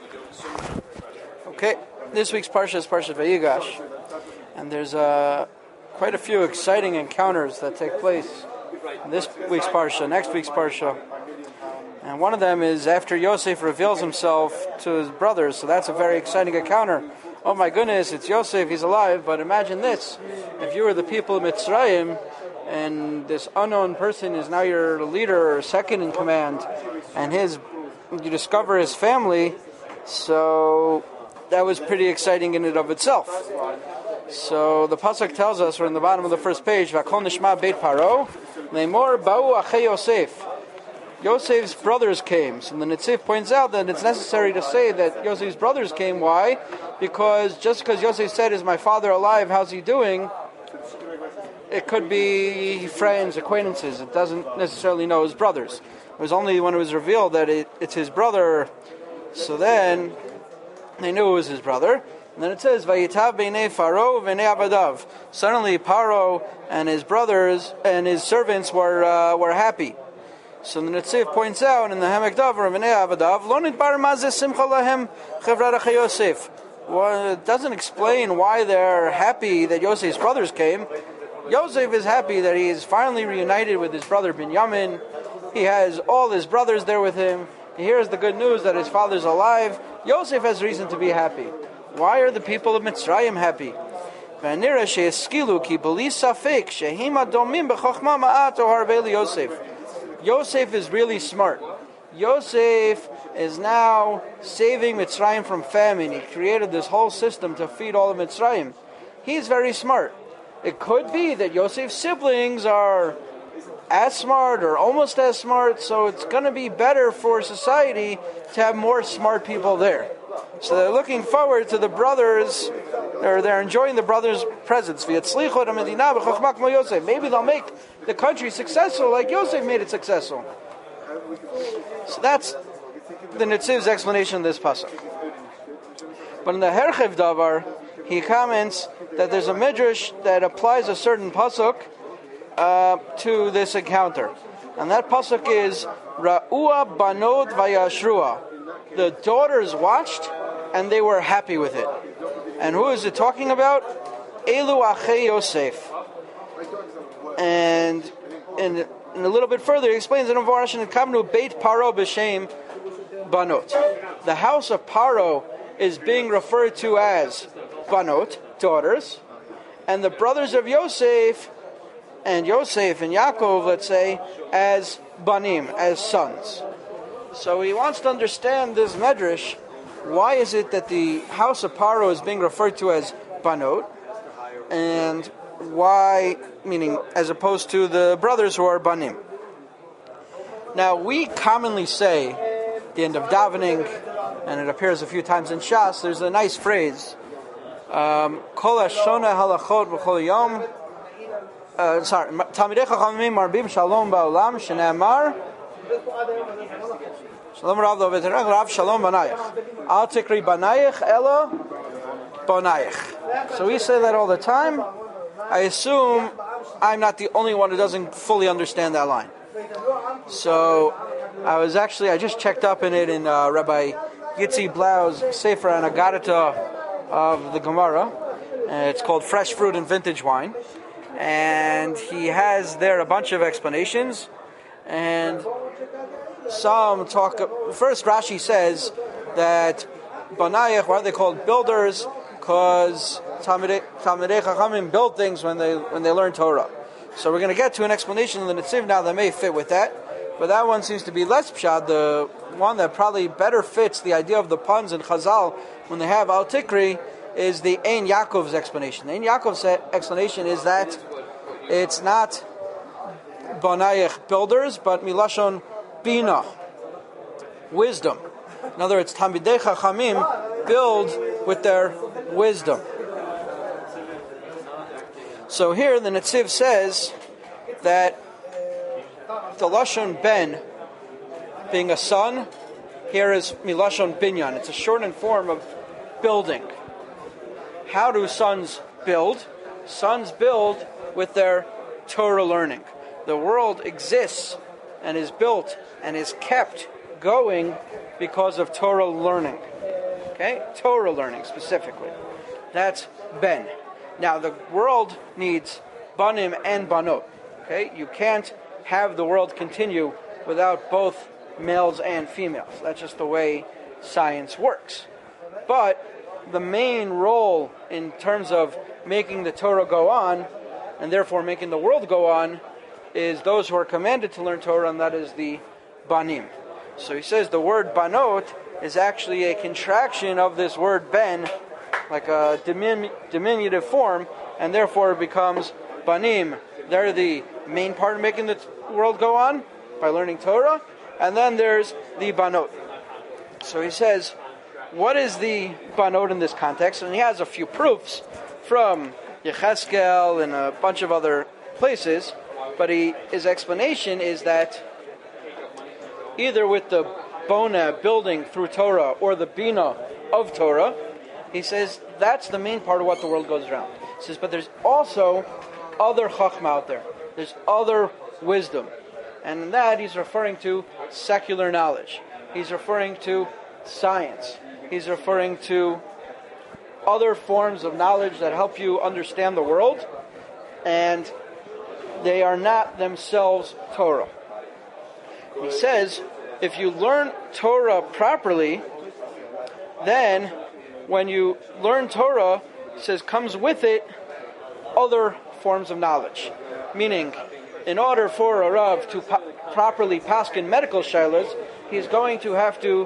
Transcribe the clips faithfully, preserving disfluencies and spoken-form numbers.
Okay, this week's Parsha is Parshat Vayigash, and there's uh, quite a few exciting encounters that take place in this week's Parsha, next week's Parsha. And one of them is after Yosef reveals himself to his brothers, so that's a very exciting encounter. Oh my goodness, it's Yosef, he's alive, but imagine this, if you were the people of Mitzrayim, and this unknown person is now your leader or second in command, and his you discover his family, so that was pretty exciting in and of itself. So the pasuk tells us, we're in the bottom of the first page, V'akol nishma beit paro, leimor ba'u achei Yosef. Yosef's brothers came. So the Netziv points out that it's necessary to say that Yosef's brothers came. Why? Because just because Yosef said, is my father alive, how's he doing? It could be friends, acquaintances. It doesn't necessarily know his brothers. It was only when it was revealed that it, it's his brother. So then they knew it was his brother. And then it says, Vayitav b'nei Faro v'nei Avadav. Suddenly Paro and his brothers and his servants were uh, were happy. So the Netziv points out in the Hamek Davar v'nei Avadav, Lo nidbar ma ze simcha lahem chevrat achei Yosef. Well, it doesn't explain why they're happy that Yosef's brothers came. Yosef is happy that he is finally reunited with his brother Binyamin. He has all his brothers there with him. He hears the good news that his father's alive. Yosef has reason to be happy. Why are the people of Mitzrayim happy? Yosef is really smart. Yosef is now saving Mitzrayim from famine. He created this whole system to feed all of Mitzrayim. He's very smart. It could be that Yosef's siblings are as smart or almost as smart, so it's going to be better for society to have more smart people there. So they're looking forward to the brothers, or they're enjoying the brothers' presence. Maybe they'll make the country successful like Yosef made it successful. So that's the Netziv's explanation of this pasuk. But in the Herchev Davar, he comments that there's a midrash that applies a certain pasuk uh, to this encounter. And that pasuk is, Ra'ua banot vayashrua. The daughters watched, and they were happy with it. And who is it talking about? Elu achei Yosef. And in, in a little bit further, he explains that in Varash and Kamnu Beit Paro b'shem banot. The house of Paro is being referred to as banot, daughters, and the brothers of Yosef, and Yosef and Yaakov, let's say, as banim, as sons. So he wants to understand this medrash. Why is it that the house of Paro is being referred to as banot, and why, meaning as opposed to the brothers who are banim? Now, we commonly say at the end of davening, and it appears a few times in Shas, there's a nice phrase, um, Kol hashona halachot v'chol yom, uh, sorry, Talmidei Chachamim marbim shalom ba'olam, shene'amar, Shalom Rav Lo V'terech Rav Shalom Banayich. Al Tikri Banayich Elo Banayich. So we say that all the time. I assume I'm not the only one who doesn't fully understand that line. So I was actually, I just checked up in it in uh, Rabbi Yitzi Blau's Sefer and Agadata of the Gemara. Uh, it's called Fresh Fruit and Vintage Wine. And he has there a bunch of explanations. And some talk, first Rashi says that Banayach, why are they called builders? Because Talmidei Chachamim build things when they when they learn Torah. So we're going to get to an explanation of the Netziv now that may fit with that. But that one seems to be less pshad. The one that probably better fits the idea of the puns in Chazal when they have Al Tikri is the Ein Yaakov's explanation. The Ein Yaakov's explanation is that it's not Banayach builders, but Milashon Bina, wisdom. In other words, Talmidei Chachamim build with their wisdom. So here the Netziv says that the Lashon Ben, being a son, here is Milashon Binyan. It's a shortened form of building. How do sons build? Sons build with their Torah learning. The world exists and is built and is kept going because of Torah learning. Okay? Torah learning specifically. That's ben. Now the world needs banim and banot. Okay? You can't have the world continue without both males and females. That's just the way science works. But the main role in terms of making the Torah go on, and therefore making the world go on, is those who are commanded to learn Torah, and that is the banim. So he says the word banot is actually a contraction of this word ben, like a dimin- diminutive form, and therefore it becomes banim. They're the main part of making the t- world go on, by learning Torah, and then there's the banot. So he says, what is the banot in this context? And he has a few proofs from Yechezkel and a bunch of other places, but he, his explanation is that either with the bona, building through Torah, or the bina of Torah, he says that's the main part of what the world goes around. He says, but there's also other chachma out there. There's other wisdom. And in that, he's referring to secular knowledge. He's referring to science. He's referring to other forms of knowledge that help you understand the world, and they are not themselves Torah. He says, if you learn Torah properly, then when you learn Torah, he says, comes with it other forms of knowledge. Meaning, in order for a Rav to po- properly paskin medical shaylas, he's going to have to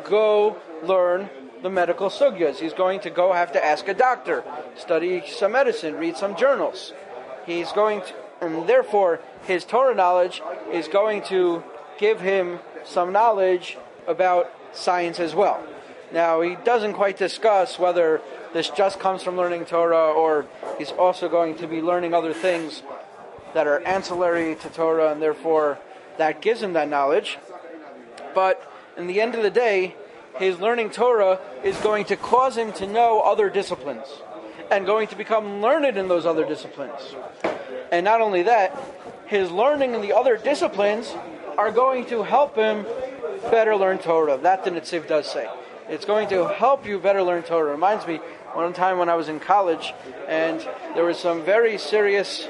go learn the medical sugyas. He's going to go have to ask a doctor, study some medicine, read some journals. He's going to, and therefore his Torah knowledge is going to give him some knowledge about science as well. Now, he doesn't quite discuss whether this just comes from learning Torah, or he's also going to be learning other things that are ancillary to Torah, and therefore that gives him that knowledge. But in the end of the day, his learning Torah is going to cause him to know other disciplines, and going to become learned in those other disciplines. And not only that, his learning in the other disciplines are going to help him better learn Torah. That the Netziv does say. It's going to help you better learn Torah. It reminds me one time when I was in college, and there was some very serious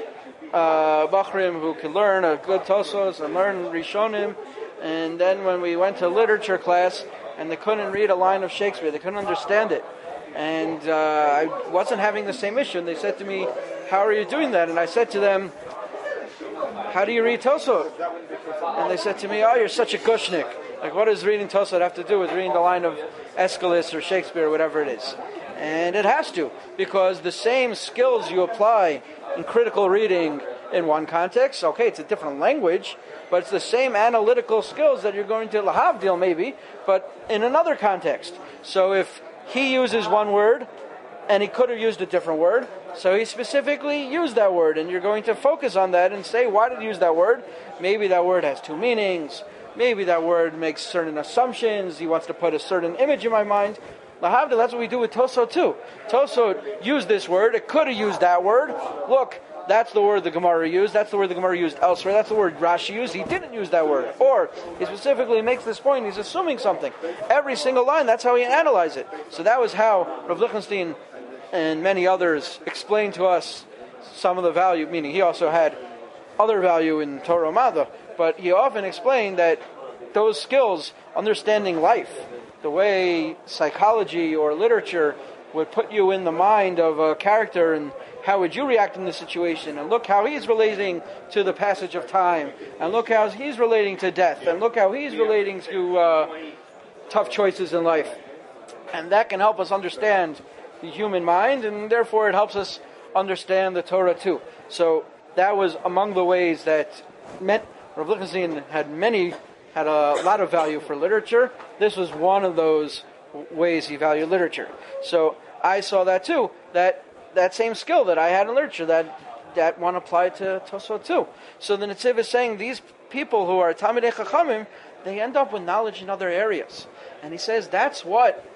uh, Bachrim who could learn a good Tosos and learn Rishonim, and then when we went to literature class, and they couldn't read a line of Shakespeare, they couldn't understand it. And uh, I wasn't having the same issue, and they said to me, how are you doing that? And I said to them, how do you read Tosot? And they said to me, oh, you're such a gushnik. Like, what does reading Tosot have to do with reading the line of Aeschylus or Shakespeare or whatever it is? And it has to, because the same skills you apply in critical reading in one context, okay, it's a different language, but it's the same analytical skills that you're going to lahavdil maybe, but in another context. So if he uses one word, and he could have used a different word, so he specifically used that word, and you're going to focus on that and say, why did he use that word? Maybe that word has two meanings. Maybe that word makes certain assumptions. He wants to put a certain image in my mind. Lahavdil, that's what we do with Tosot too. Tosot used this word. It could have used that word. Look, that's the word the Gemara used. That's the word the Gemara used elsewhere. That's the word Rashi used. He didn't use that word. Or he specifically makes this point. He's assuming something. Every single line, that's how he analyzed it. So that was how Rav Lichtenstein and many others explained to us some of the value, meaning he also had other value in Torah U'Madda, but he often explained that those skills, understanding life, the way psychology or literature would put you in the mind of a character, and how would you react in this situation, and look how he's relating to the passage of time, and look how he's relating to death, and look how he's relating to uh, tough choices in life. And that can help us understand the human mind, and therefore it helps us understand the Torah too. So that was among the ways that meant Rav Lichtenstein had many, had a lot of value for literature. This was one of those ways he valued literature. So I saw that too, that that same skill that I had in literature, that that one applied to Tosot too. So the Netziv is saying these people who are Talmidei Chachamim, they end up with knowledge in other areas. And he says that's what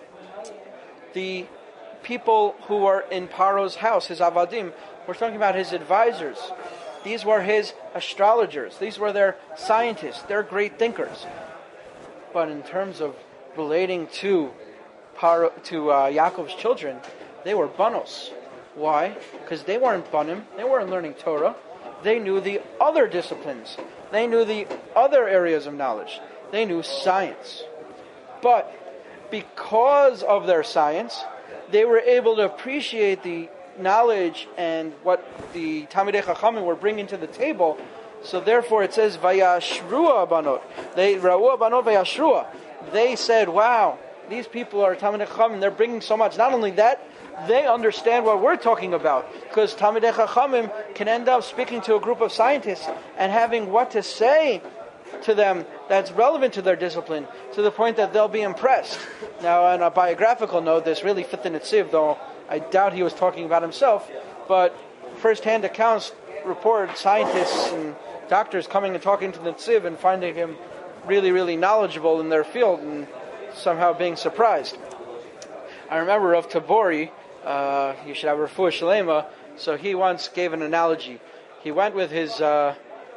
the people who are in Paro's house, his avadim, we're talking about his advisors. These were his astrologers. These were their scientists. They're great thinkers. But in terms of relating to Par- to uh, Yaakov's children, they were banos. Why? Because they weren't banim, they weren't learning Torah. They knew the other disciplines. They knew the other areas of knowledge. They knew science. But because of their science, they were able to appreciate the knowledge and what the Talmidei Chachamim were bringing to the table. So therefore it says, Vayashrua banot. They, Ra'ua banot vayashrua. They said, wow, these people are Talmidei Chachamim, they're bringing so much. Not only that, they understand what we're talking about. Because Talmidei Chachamim can end up speaking to a group of scientists and having what to say to them that's relevant to their discipline, to the point that they'll be impressed. Now, on a biographical note, this really fit the Netziv, though I doubt he was talking about himself, but first-hand accounts report scientists and doctors coming and talking to the Netziv and finding him really, really knowledgeable in their field and somehow being surprised. I remember Rav Tabori, uh, you should have Refuah Shalema, so he once gave an analogy. He went with his uh,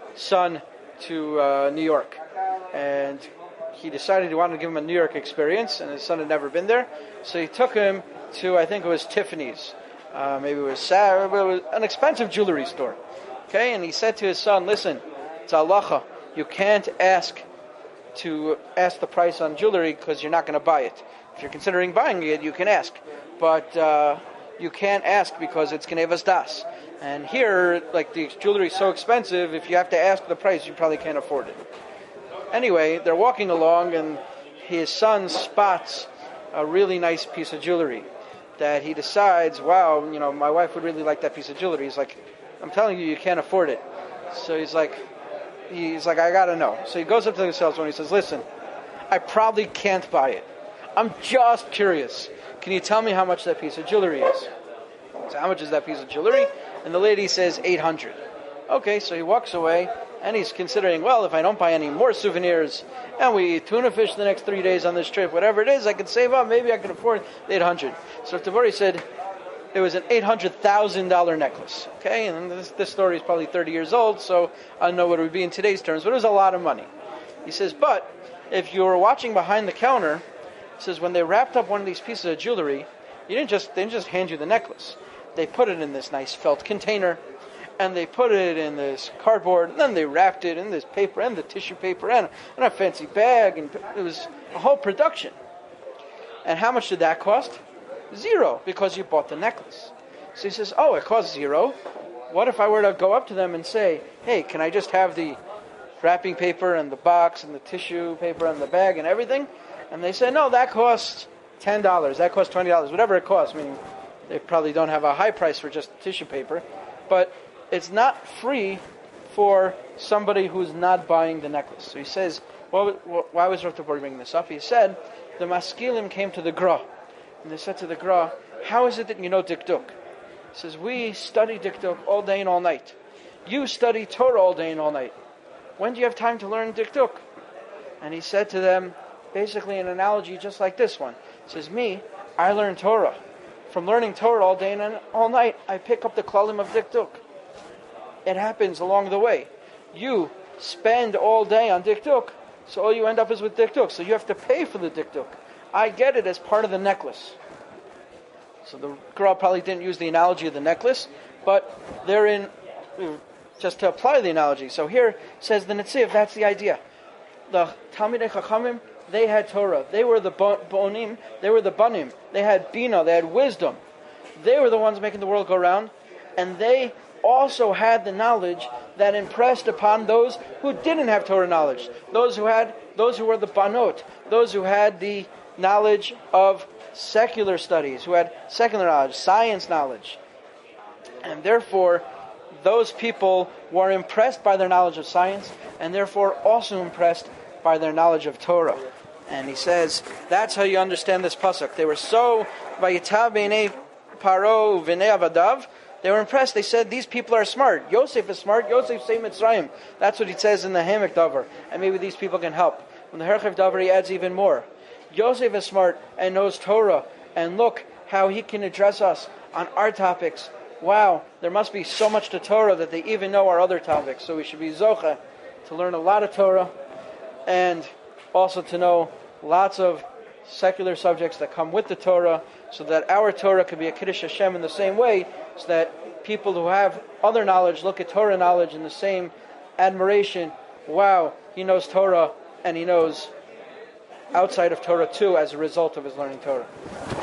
son to uh, New York, and he decided he wanted to give him a New York experience, and his son had never been there, so he took him to, I think it was Tiffany's, uh, maybe it was, Sarah, it was an expensive jewelry store, okay, and he said to his son, listen, it's halacha, you can't ask to ask the price on jewelry because you're not going to buy it. If you're considering buying it, you can ask, but uh, you can't ask because it's Genevas Das. And here, like, the jewelry is so expensive, if you have to ask the price, you probably can't afford it. Anyway, they're walking along, and his son spots a really nice piece of jewelry that he decides, wow, you know, my wife would really like that piece of jewelry. He's like, I'm telling you, you can't afford it. So he's like, he's like, I gotta know. So he goes up to the salesman and he says, listen, I probably can't buy it. I'm just curious. Can you tell me how much that piece of jewelry is? So how much is that piece of jewelry? And the lady says eight hundred. Okay, so he walks away, and he's considering, well, if I don't buy any more souvenirs, and we eat tuna fish the next three days on this trip, whatever it is, I can save up, maybe I can afford eight hundred. So Tabori said it was an eight hundred thousand dollars necklace. Okay, and this, this story is probably thirty years old, so I don't know what it would be in today's terms, but it was a lot of money. He says, but if you were watching behind the counter, he says, when they wrapped up one of these pieces of jewelry, you didn't just they didn't just hand you the necklace. They put it in this nice felt container, and they put it in this cardboard, and then they wrapped it in this paper, and the tissue paper, and, and a fancy bag, and it was a whole production. And how much did that cost? Zero, because you bought the necklace. So he says, oh, it cost zero. What if I were to go up to them and say, hey, can I just have the wrapping paper and the box and the tissue paper and the bag and everything? And they say, no, that costs ten dollars, that costs twenty dollars, whatever it costs. I mean, they probably don't have a high price for just tissue paper, but it's not free for somebody who's not buying the necklace. So he says, well, why was Rav Tabori bringing this up? He said, the Maskilim came to the Gra, and they said to the Gra, how is it that you know Dikduk? He says, we study Dikduk all day and all night. You study Torah all day and all night. When do you have time to learn Dikduk? And he said to them, basically an analogy just like this one. He says, me, I learn Torah. From learning Torah all day and all night, I pick up the klalim of Dikduk. It happens along the way. You spend all day on Dikduk, so all you end up is with Dikduk. So you have to pay for the Dikduk. I get it as part of the necklace. So the girl probably didn't use the analogy of the necklace, but they're in, just to apply the analogy. So here says the Netziv, that's the idea. The Talmidei Chachamim, they had Torah. They were the bonim. They were the banim. They had bina. They had wisdom. They were the ones making the world go round, and they also had the knowledge that impressed upon those who didn't have Torah knowledge. Those who had, those who were the banot. Those who had the knowledge of secular studies, who had secular knowledge, science knowledge, and therefore those people were impressed by their knowledge of science, and therefore also impressed by their knowledge of Torah. And he says, that's how you understand this pasuk. They were so, Vayitav b'nei Paro v'nei avadav, they were impressed. They said, these people are smart. Yosef is smart. Yosef say Mitzrayim. That's what he says in the Hamek Davar. And maybe these people can help. When the Herchev Davar, he adds even more. Yosef is smart and knows Torah. And look how he can address us on our topics. Wow, there must be so much to Torah that they even know our other topics. So we should be zocha to learn a lot of Torah, and also to know lots of secular subjects that come with the Torah, so that our Torah could be a Kiddush Hashem in the same way, so that people who have other knowledge look at Torah knowledge in the same admiration. Wow, he knows Torah, and he knows outside of Torah too as a result of his learning Torah.